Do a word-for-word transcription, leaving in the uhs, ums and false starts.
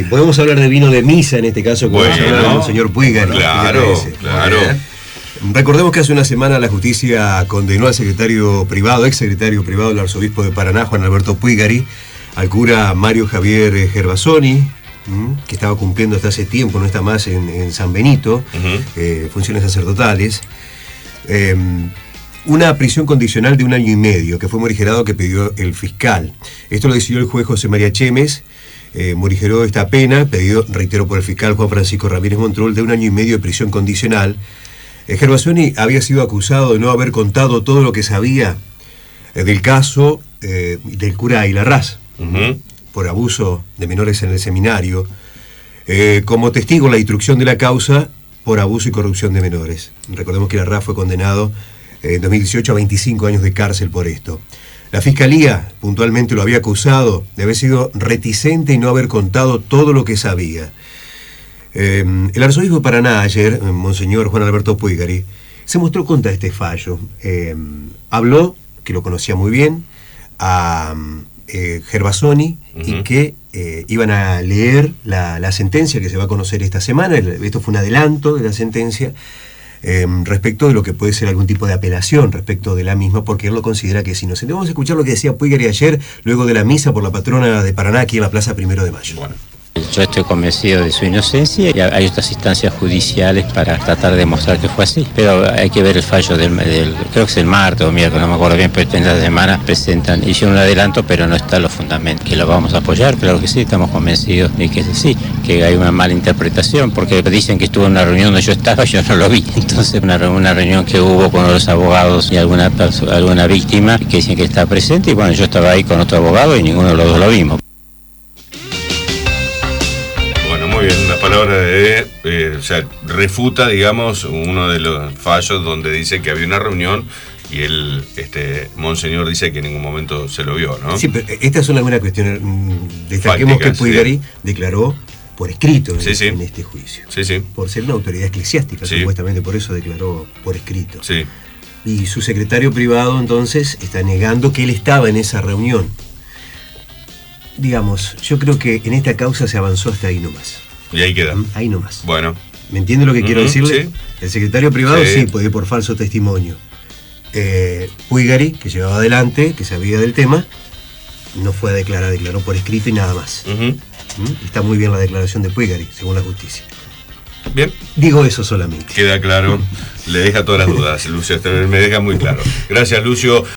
podemos hablar de vino de misa en este caso, como bueno, el señor Puigari. Claro, claro. Recordemos que hace una semana la justicia condenó al secretario privado, ex secretario privado del arzobispo de Paraná, Juan Alberto Puigari, al cura Mario Javier Gervasoni, que estaba cumpliendo hasta hace tiempo, no está más en, en San Benito, uh-huh. eh, funciones sacerdotales, eh, una prisión condicional de un año y medio, que fue morigerado que pidió el fiscal. Esto lo decidió el juez José María Chemes, eh, morigeró esta pena, pedido, reitero, por el fiscal Juan Francisco Ramírez Montrol, de un año y medio de prisión condicional. Eh, Gervasoni había sido acusado de no haber contado todo lo que sabía eh, del caso eh, del cura Ailarrás, uh-huh. por abuso de menores en el seminario, eh, como testigo en la instrucción de la causa por abuso y corrupción de menores. Recordemos que Ailarrás fue condenado eh, en dos mil dieciocho a veinticinco años de cárcel por esto. La Fiscalía puntualmente lo había acusado de haber sido reticente y no haber contado todo lo que sabía. Eh, el arzobispo de Paraná ayer, Monseñor Juan Alberto Puigari, se mostró contra este fallo. Eh, habló, que lo conocía muy bien, a eh, Gervasoni, uh-huh. y que eh, iban a leer la, la sentencia que se va a conocer esta semana. Esto fue un adelanto de la sentencia eh, respecto de lo que puede ser algún tipo de apelación respecto de la misma, porque él lo considera que es inocente. Vamos a escuchar lo que decía Puigari ayer, luego de la misa por la patrona de Paraná, aquí en la Plaza Primero de Mayo. Bueno. Yo estoy convencido de su inocencia y hay otras instancias judiciales para tratar de demostrar que fue así. Pero hay que ver el fallo del, del creo que es el martes o miércoles, no me acuerdo bien, pero en la semana presentan, hicieron un adelanto, pero no está lo fundamental. Que lo vamos a apoyar, claro que sí, estamos convencidos de que sí, que hay una mala interpretación, porque dicen que estuvo en una reunión donde yo estaba, yo no lo vi. Entonces, una, una reunión que hubo con los abogados y alguna, alguna víctima que dicen que está presente, y bueno, yo estaba ahí con otro abogado y ninguno de los dos lo vimos. Muy bien, una palabra de, eh, o sea, refuta, digamos, uno de los fallos donde dice que había una reunión y el este, monseñor dice que en ningún momento se lo vio, ¿no? Sí, pero esta es una buena cuestión. Destaquemos Fáctica, que Puigari sí. declaró por escrito en, sí, sí. en este juicio. Sí, sí. Por ser una autoridad eclesiástica, sí. supuestamente por eso declaró por escrito. Sí. Y su secretario privado, entonces, está negando que él estaba en esa reunión. Digamos, yo creo que en esta causa se avanzó hasta ahí nomás. Y ahí queda. Ahí nomás. Bueno. ¿Me entiende lo que uh-huh, quiero decirle? ¿sí? El secretario privado sí, sí puede ir por falso testimonio. Eh, Puigari, que llevaba adelante, que sabía del tema, no fue a declarar, declaró por escrito y nada más. Uh-huh. ¿Mm? Está muy bien la declaración de Puigari, según la justicia. Bien. Digo eso solamente. Queda claro. Le deja todas las dudas, Lucio. Me deja muy claro. Gracias, Lucio.